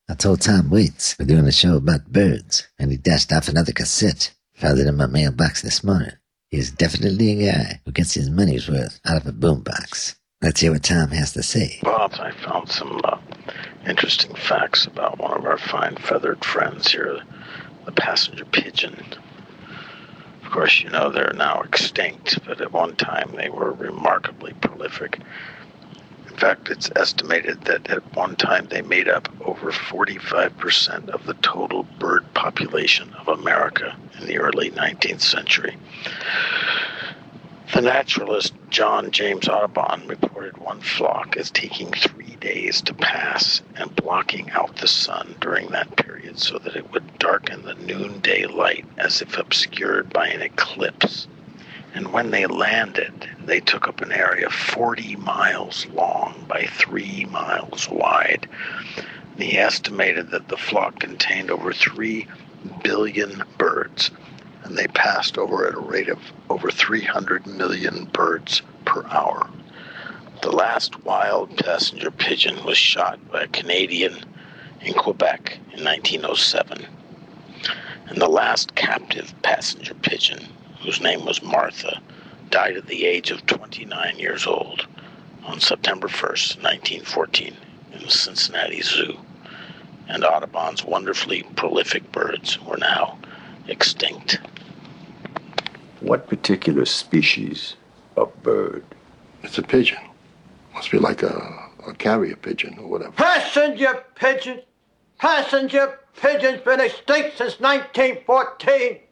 I told Tom Waits we're doing a show about birds, and he dashed off another cassette. Found it in my mailbox this morning. He's definitely a guy who gets his money's worth out of a boombox. Let's hear what Tom has to say. Bob, I found some interesting facts about one of our fine feathered friends here, the passenger pigeon. Of course, you know they're now extinct, but at one time they were remarkably prolific. In fact, it's estimated that at one time they made up over 45% of the total bird population of America in the early 19th century. The naturalist John James Audubon reported one flock as taking 3 days to pass and blocking out the sun during that period so that it would darken the noonday light as if obscured by an eclipse. And when they landed, they took up an area 40 miles long by 3 miles wide. And he estimated that the flock contained over 3 billion birds, and they passed over at a rate of over 300 million birds per hour. The last wild passenger pigeon was shot by a Canadian in Quebec in 1907. And the last captive passenger pigeon, whose name was Martha, died at the age of 29 years old on September 1st, 1914, in the Cincinnati Zoo. And Audubon's wonderfully prolific birds were now extinct. What particular species of bird? It's a pigeon. Must be like a carrier pigeon or whatever. Passenger pigeons! Passenger pigeons been extinct since 1914.